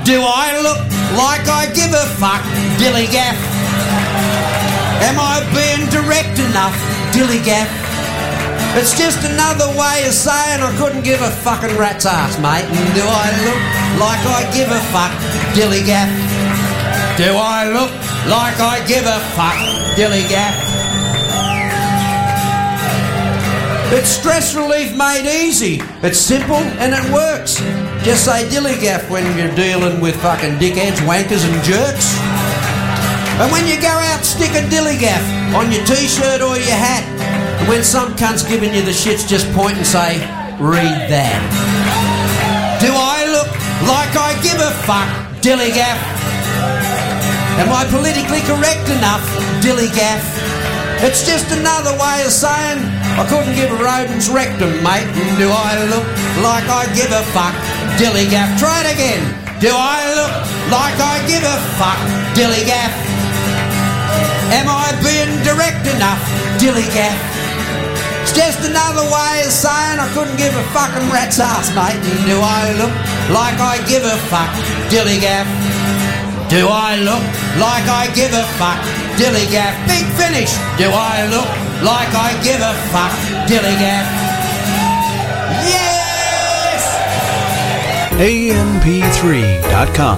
Do I look like I give a fuck? Dilly gaff. Am I being direct enough? Dilly gaff. It's just another way of saying I couldn't give a fucking rat's ass, mate. And do I look like I give a fuck? Dilly gaff. Do I look like I give a fuck? Dilly gaff. It's stress relief made easy. It's simple and it works. Just say dilly gaff when you're dealing with fucking dickheads, wankers and jerks. And when you go out, stick a dilly gaff on your t-shirt or your hat. And when some cunt's giving you the shits, just point and say, read that. Do I look like I give a fuck? Dilly gaff. Am I politically correct enough? Dilly gaff. It's just another way of saying I couldn't give a rodent's rectum, mate. And do I look like I give a fuck? Dilly gaff. Try it again. Do I look like I give a fuck? Dilly gaff. Am I being direct enough? Dilly gaff. It's just another way of saying I couldn't give a fucking rat's ass, mate. And do I look like I give a fuck? Dilly gaff. Do I look like I give a fuck? Dilly gaff. Big finish. Do I look like I give a fuck? Dilly gaff. Yes! AMP3.com.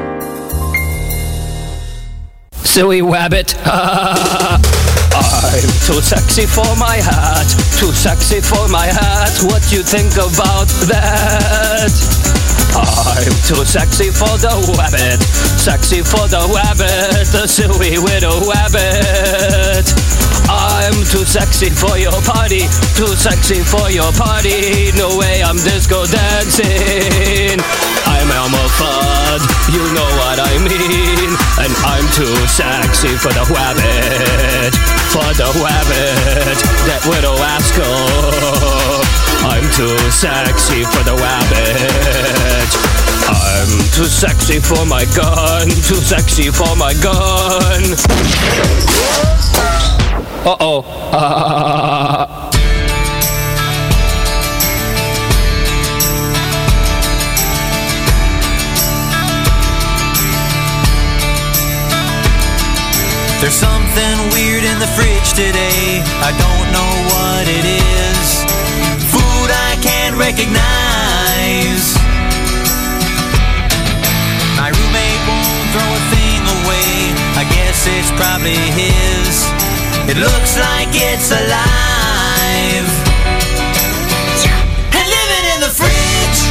Silly wabbit. I'm too sexy for my hat. Too sexy for my hat. What you think about that? I'm too sexy for the wabbit. Sexy for the wabbit. The silly widow wabbit. I'm too sexy for your party. Too sexy for your party. No way I'm disco dancing. I'm Elmer Fudd, you know what I mean. And I'm too sexy for the wabbit. For the wabbit, that widow asshole. I'm too sexy for the wabbit. I'm too sexy for my gun. Too sexy for my gun. Uh-oh. There's something weird in the fridge today. I don't know what it is. Food I can't recognize. My roommate won't throw a thing away. I guess it's probably his. It looks like it's alive and living in the fridge.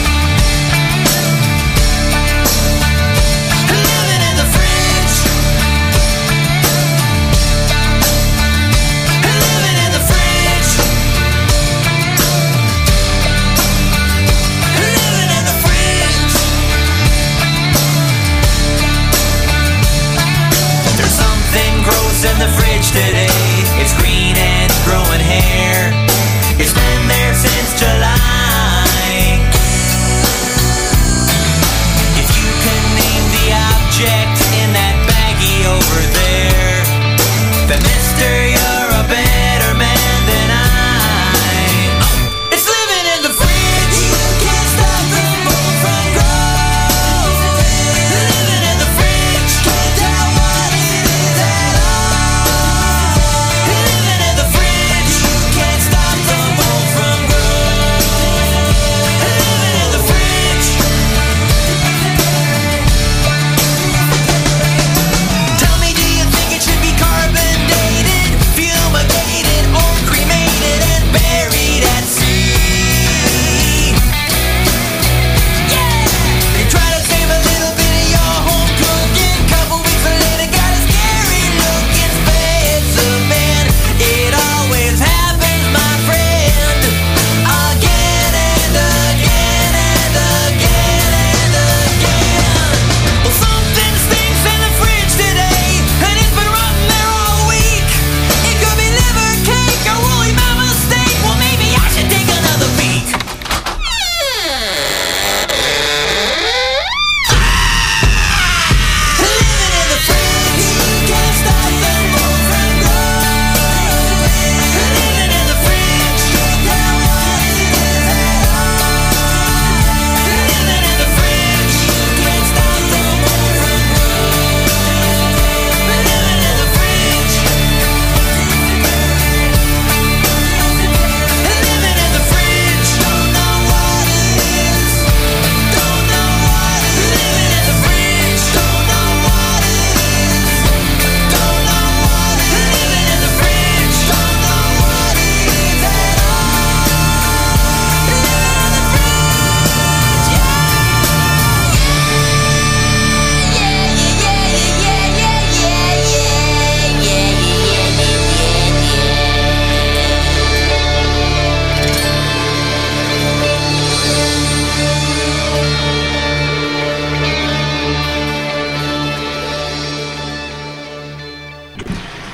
Living in the fridge. Living in the fridge. Living in the fridge. There's something gross in the fridge today. It's green and grown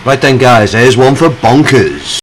Right then, guys, here's one for Bonkers.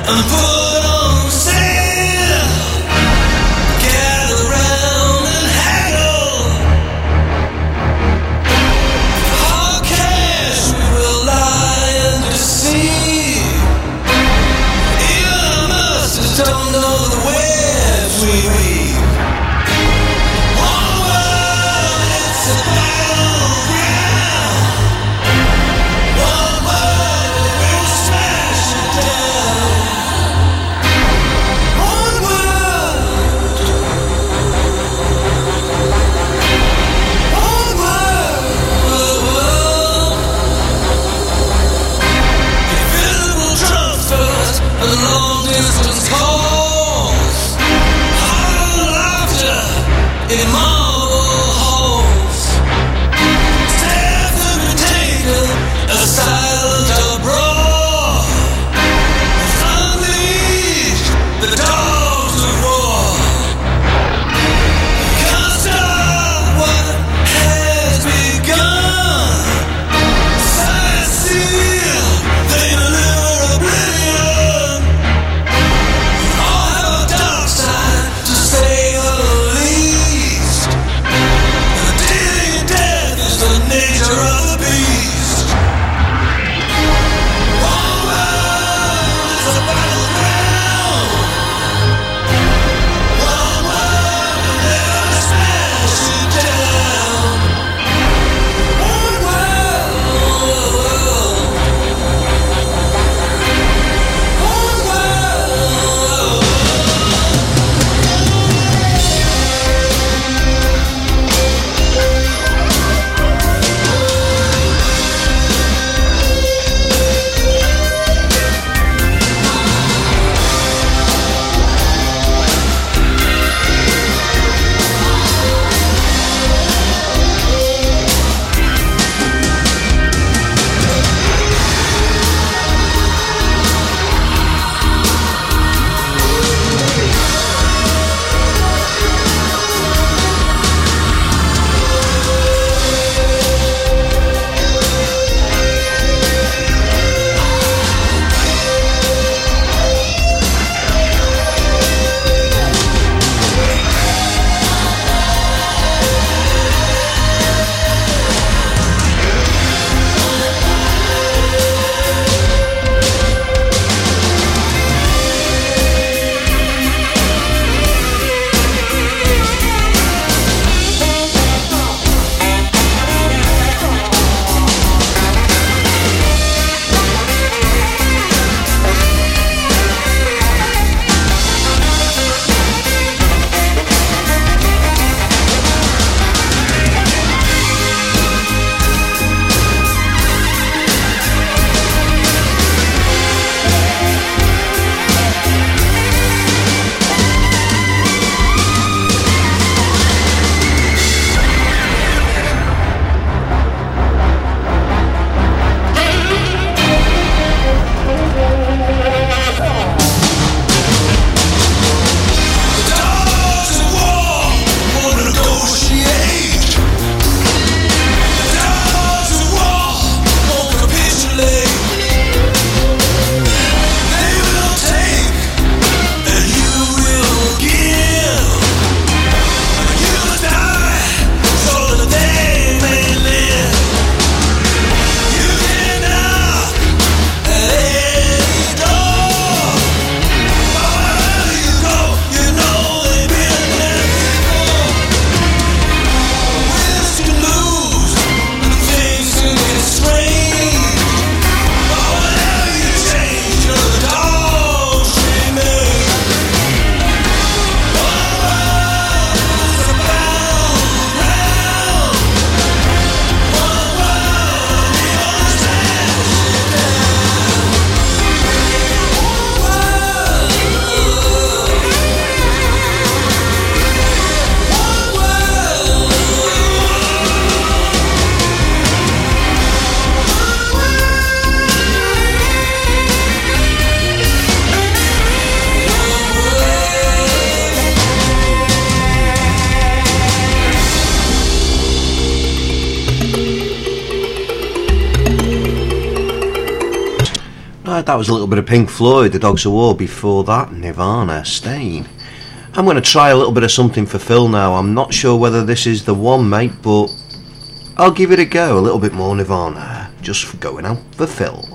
and put on sale. Gather round and haggle. Our cash we will lie and deceive. Even masters don't know the webs we weave. One word, it's a battleground. One word, we'll smash it down. That was a little bit of Pink Floyd, The Dogs of War. Before that, Nirvana, Stain. I'm going to try a little bit of something for Phil now. I'm not sure whether this is the one, mate, but I'll give it a go. A little bit more Nirvana, just for going out for Phil.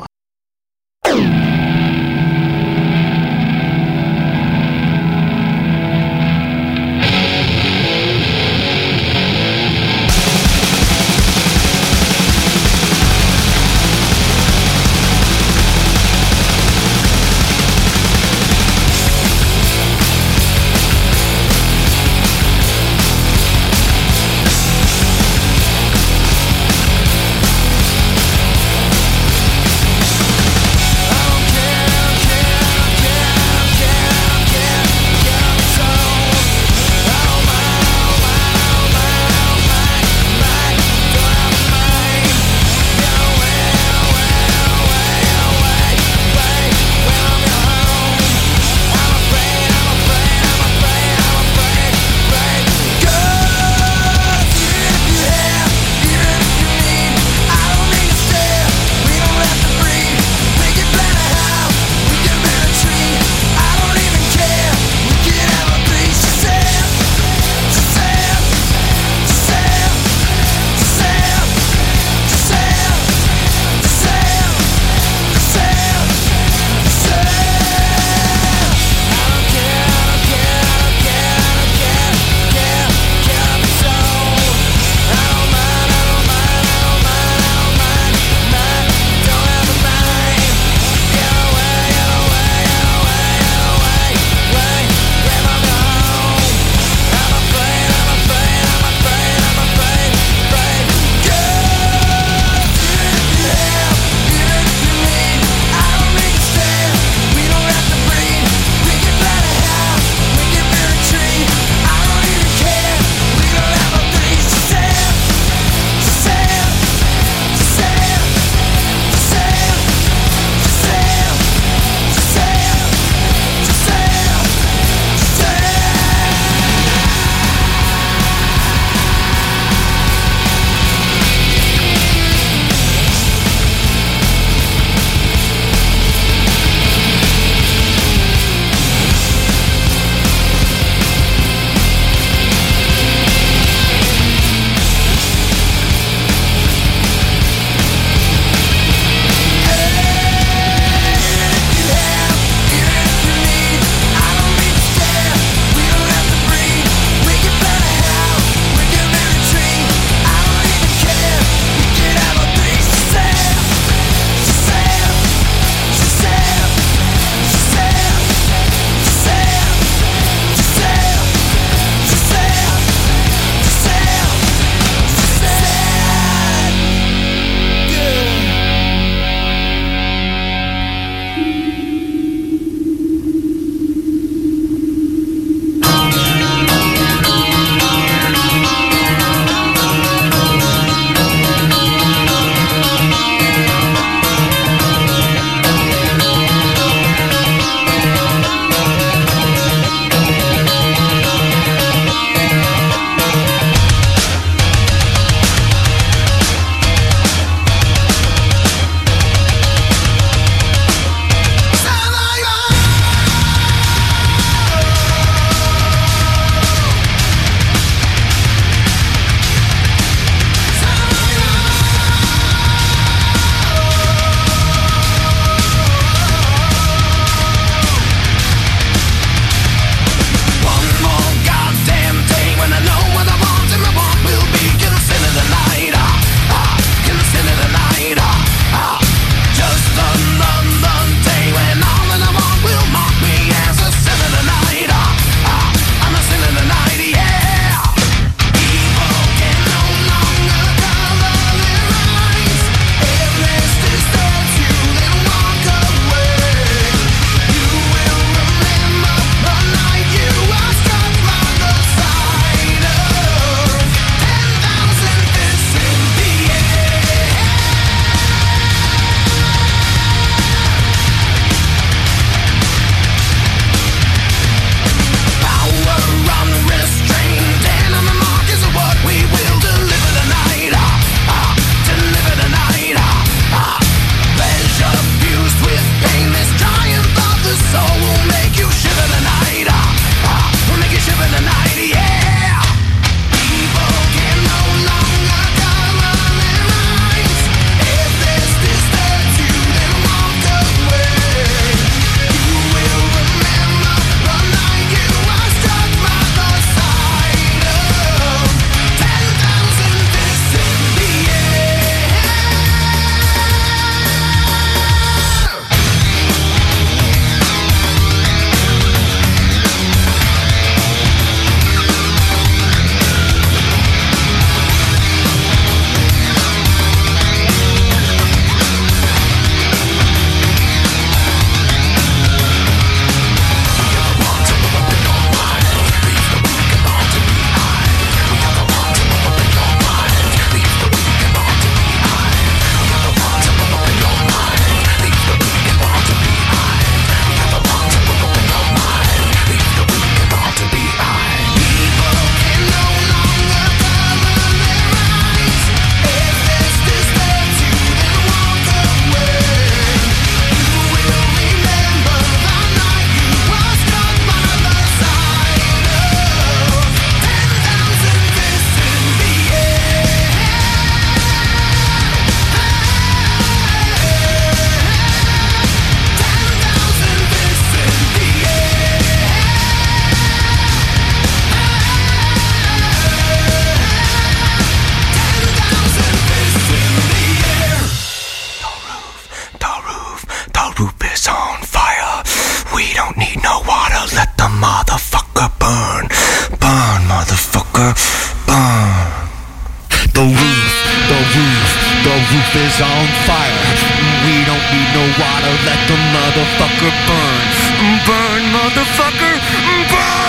roof is on fire. We don't need no water, let the motherfucker burn. Burn, motherfucker, burn!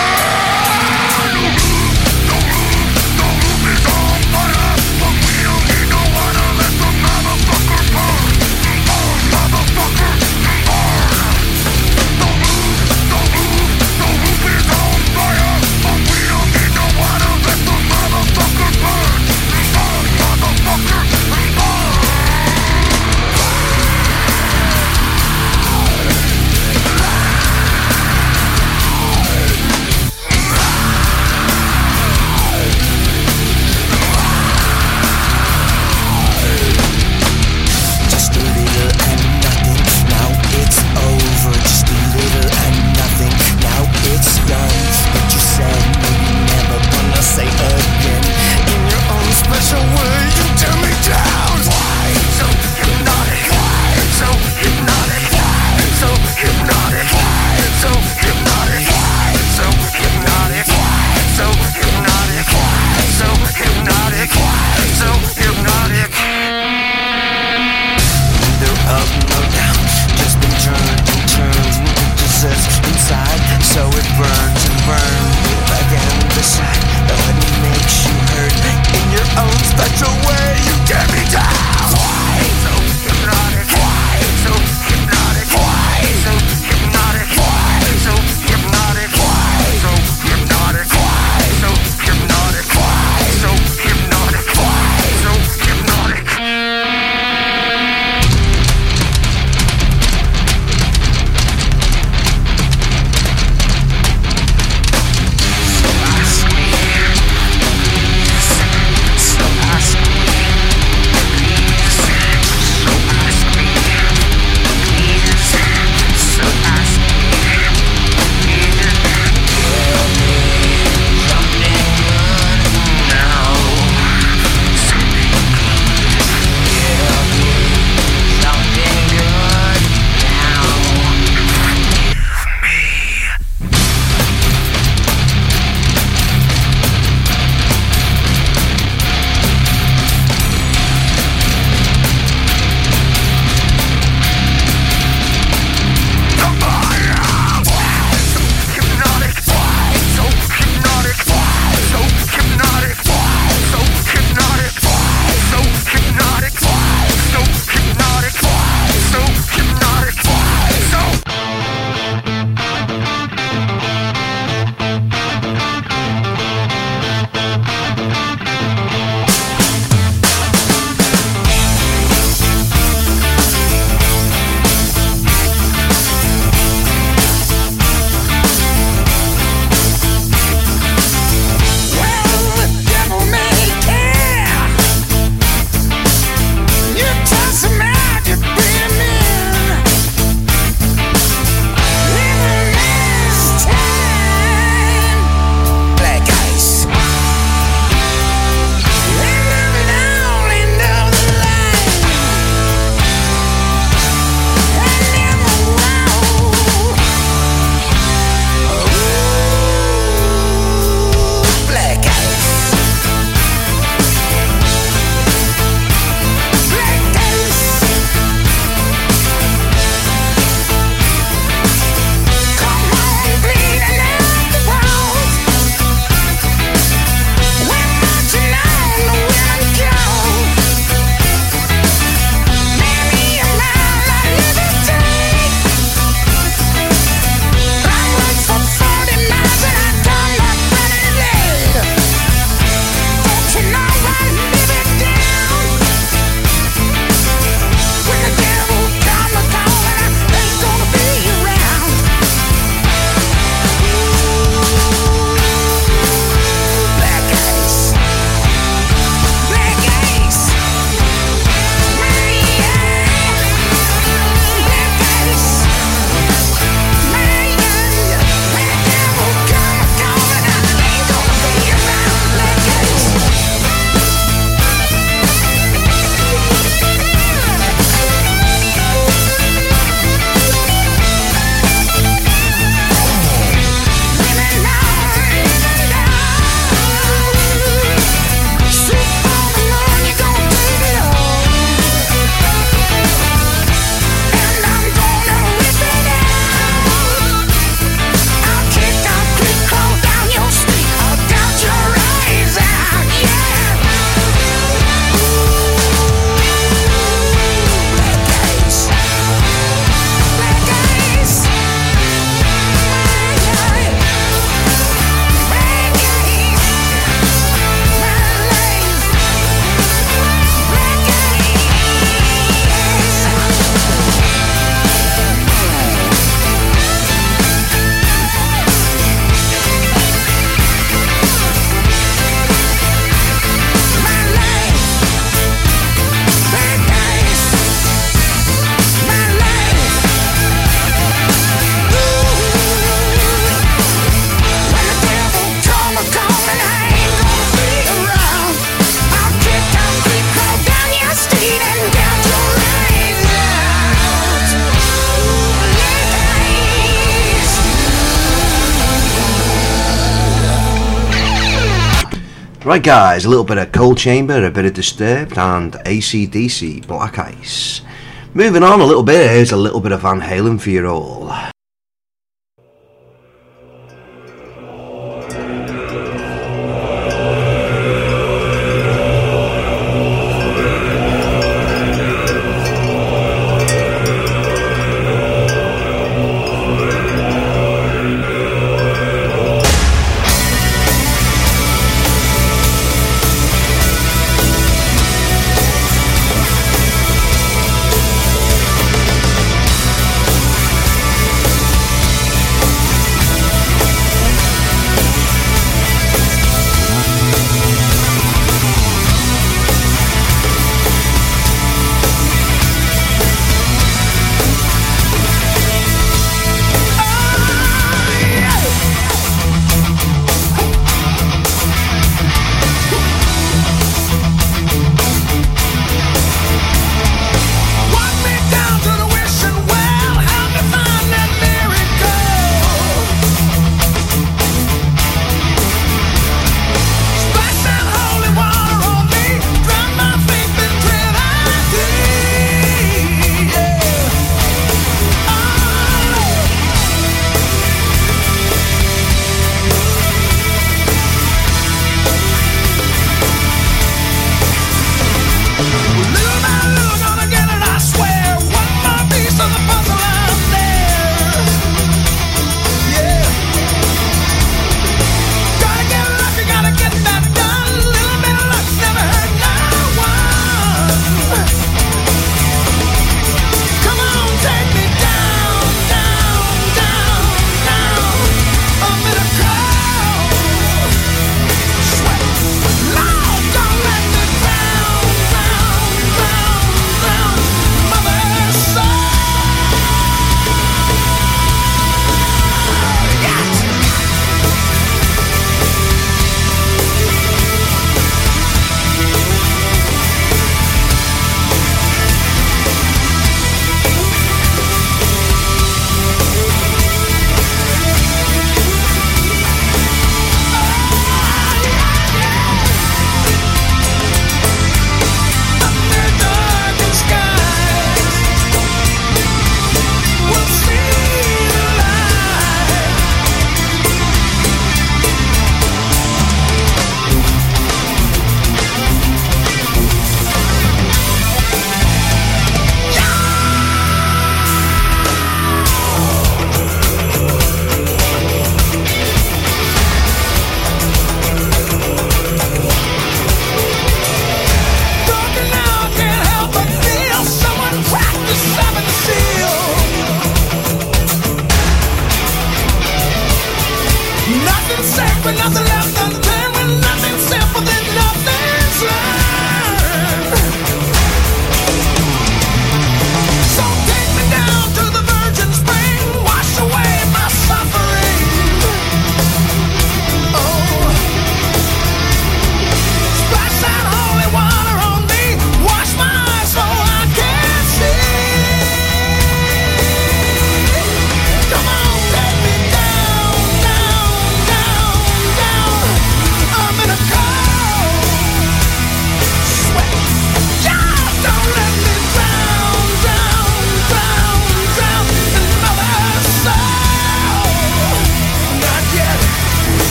Right guys, a little bit of Cold Chamber, a bit of Disturbed and AC/DC Black Ice. Moving on a little bit, here's a little bit of Van Halen for you all.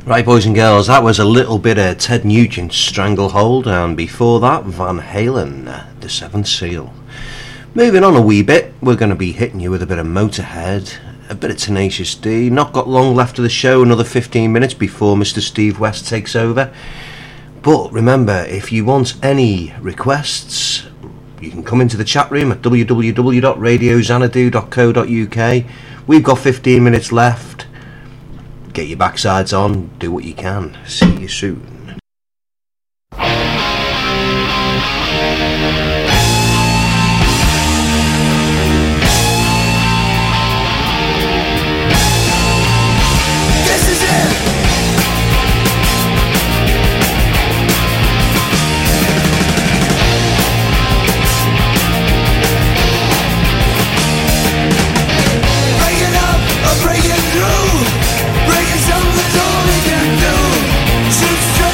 Right, boys and girls, that was a little bit of Ted Nugent's Stranglehold, and before that, Van Halen, The Seventh Seal. Moving on a wee bit, we're going to be hitting you with a bit of Motorhead, a bit of Tenacious D. Not got long left of the show, another 15 minutes before Mr. Steve West takes over. But remember, if you want any requests, you can come into the chat room at www.radioxanadu.co.uk. We've got 15 minutes left. Get your backsides on, do what you can. See you soon. This is it. Breaking up or breaking through, breaking something's all we can do. Shoot straight.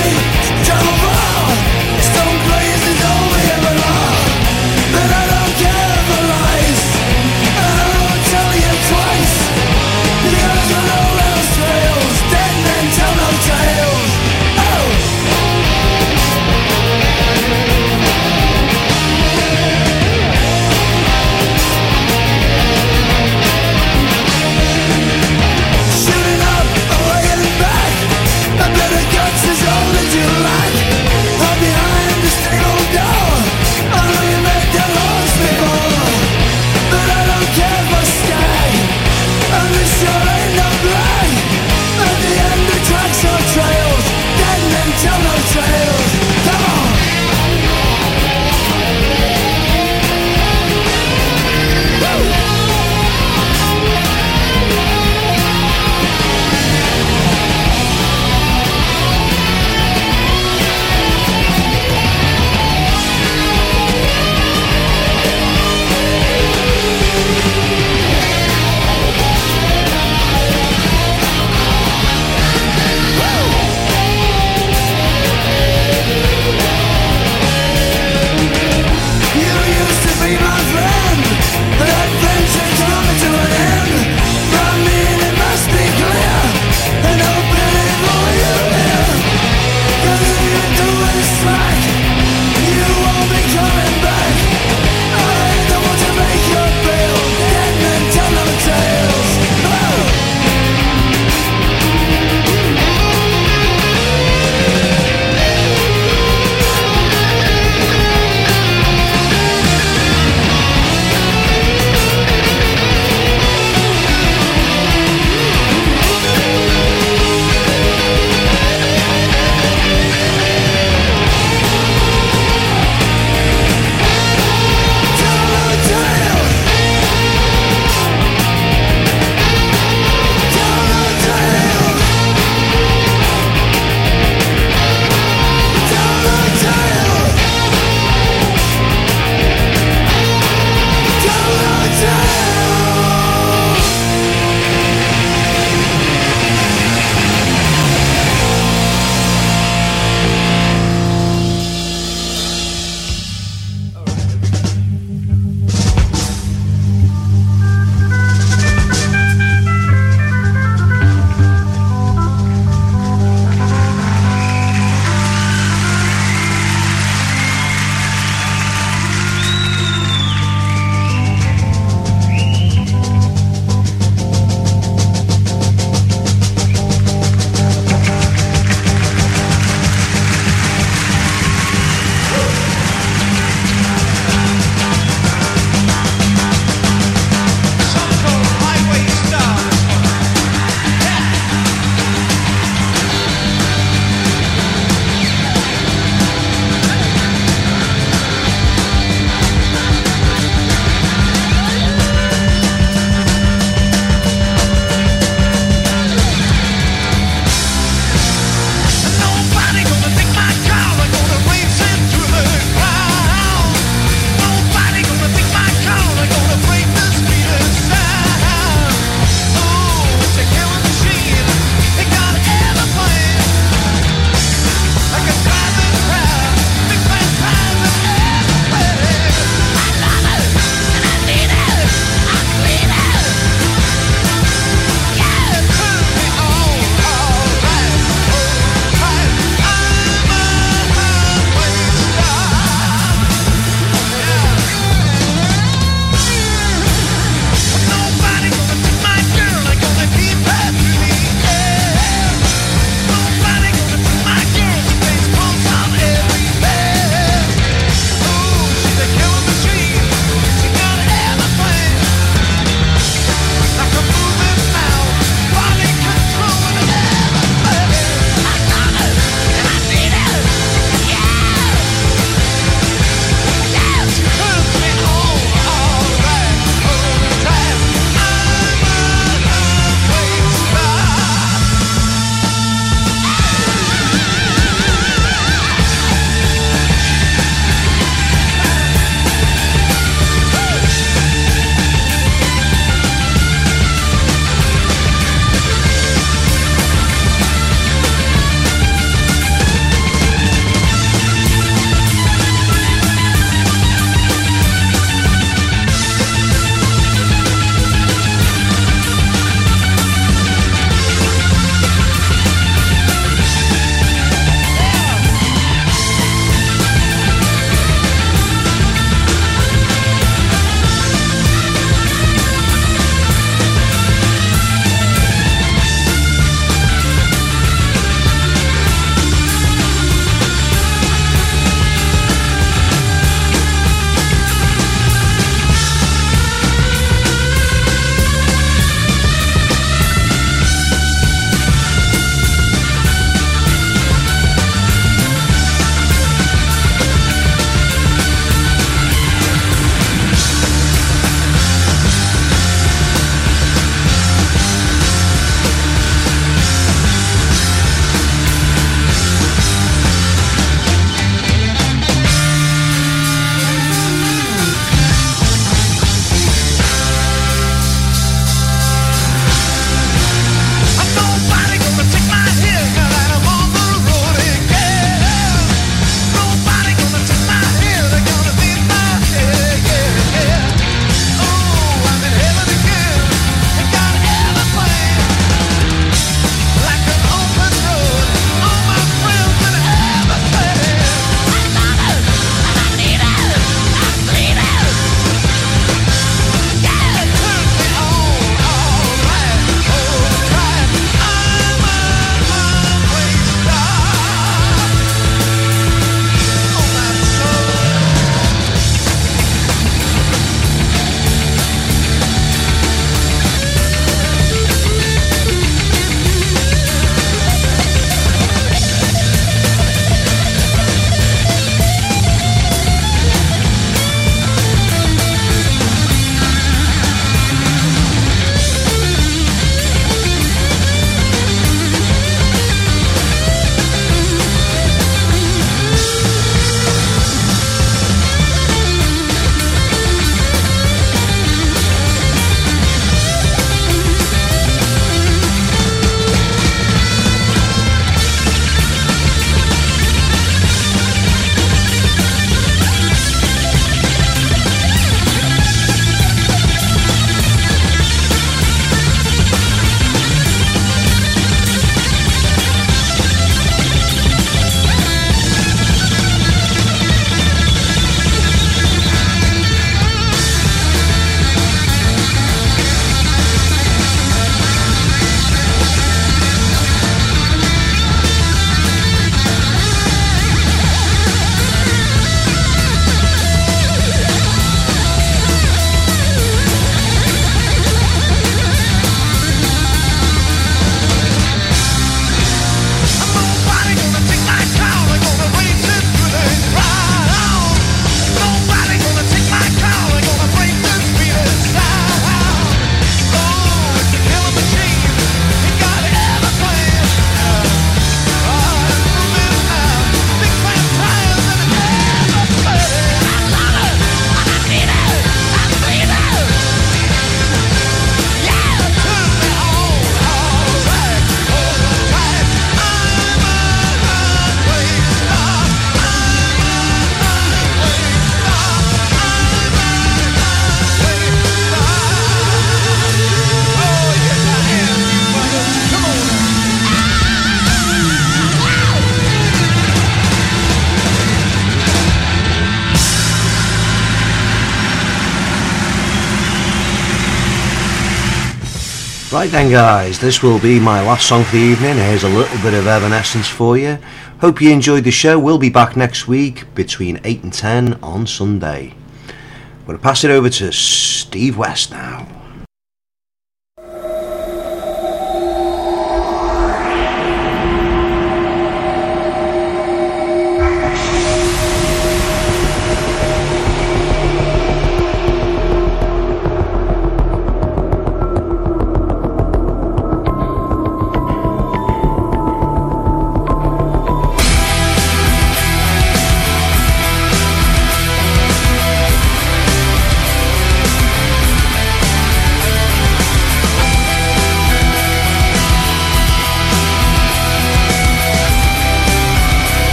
Right then guys, this will be my last song for the evening. Here's a little bit of Evanescence for you. Hope you enjoyed the show. We'll be back next week between 8 and 10 on Sunday. I'm going to pass it over to Steve West now.